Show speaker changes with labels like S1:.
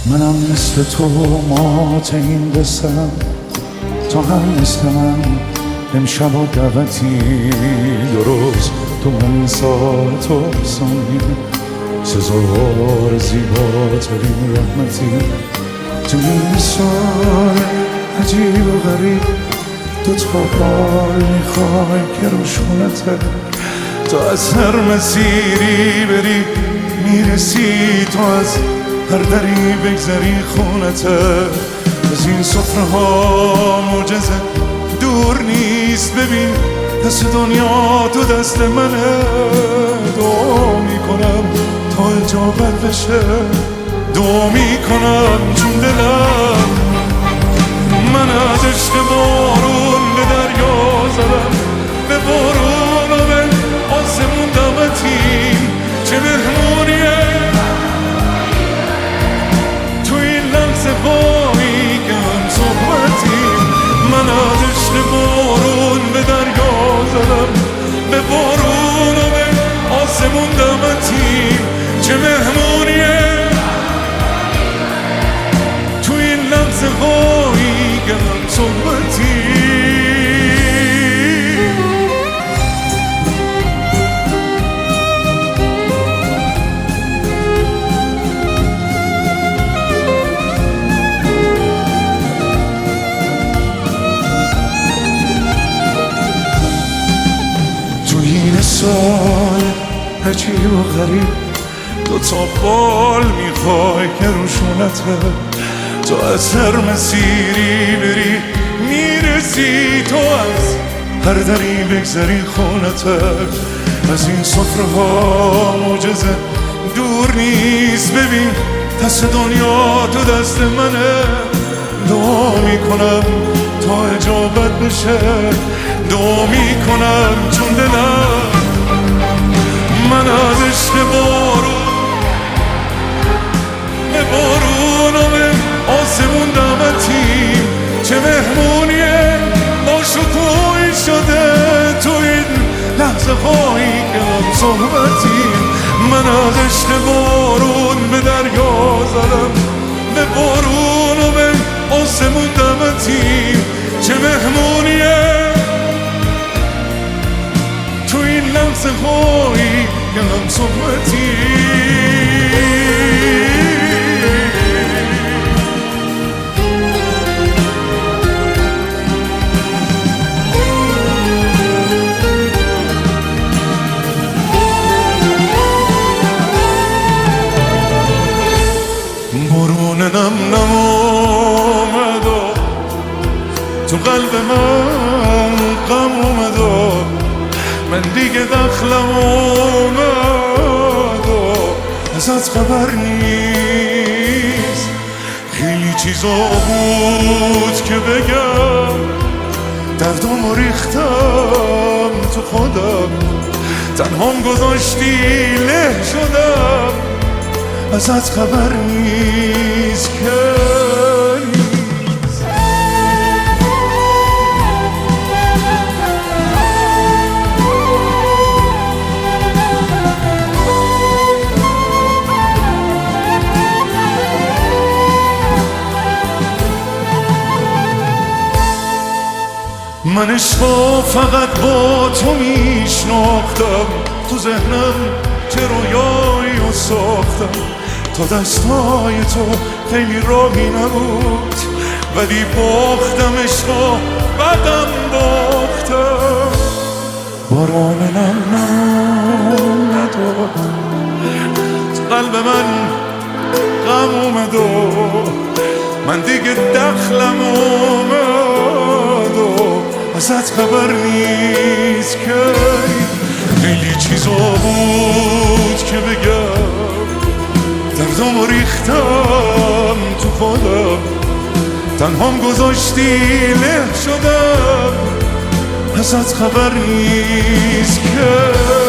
S1: منم مثل تو مات این قسم، تا هم مثل من امشب و دعوتی درست تو من ساعت و ثانیه سزاوار زیباترین رحمتی. تو این سال عجیب و غریب دو تا بار میخوای که روشونته، تو از هر مسیری بری میرسی، تو از هر دری بگذری خونته. از این صفره ها معجزه دور نیست، ببین دست دنیا تو دست منه. دعا میکنم تا اجابت بشه، دعا میکنم چون دلم من از عشق بارون به دریا زدم، به بارون و به آسمون دمتیم. چه مهمونیه تو این لحظه هایی که هم صحبتیم. من از عشق بارون به دریا زدم، به بارون و به آسمون دمتیم. چه مهمونیه تو این لحظه هایی که هم صحبتیم. سال عجیب و غریب دو تا بال میخوای که روشونته، تو از هر مسیری بری میرسی، تو از هر دری بگذری خونته. از این صفره ها معجزه دور نیست، ببین دست دنیا تو دست منه. دعا میکنم تا اجابت بشه، دعا میکنم چون دلم من از عشق بارون به بارون و به آسمون دعوتیم. چه مهمونیه با شکوهی شده تو این لحظه هایی که هم صحبتیم. من از عشق بارون به دریا زدم، به بارون و به آسمون دعوتیم. چه مهمونیه تو این لحظه هایی که هم صحبتیم. بارون نم اومد و تو قلب من غم اومد و من دیگه دخلم اومد و ازت خبر نیست. خیلی چیزا بود که بگم، دردم ریختم تو خودم، تنهام گذاشتی له شدم. ازت خبر نیست که من عشقا فقط با تو میشناختم، تو ذهنم چه رویایی رو ساختم. تا دستای تو خیلی راهی نبود، ولی باختم عشقا بعدم باختم. بارانم نمومد و تو قلب من غم اومد و من دیگه دخلم اومد و ازت خبر نیست که خیلی چیزا بود که بگم، دردم ریختم تو خودم، تنهام گذاشتی له شدم. ازت خبر نیست که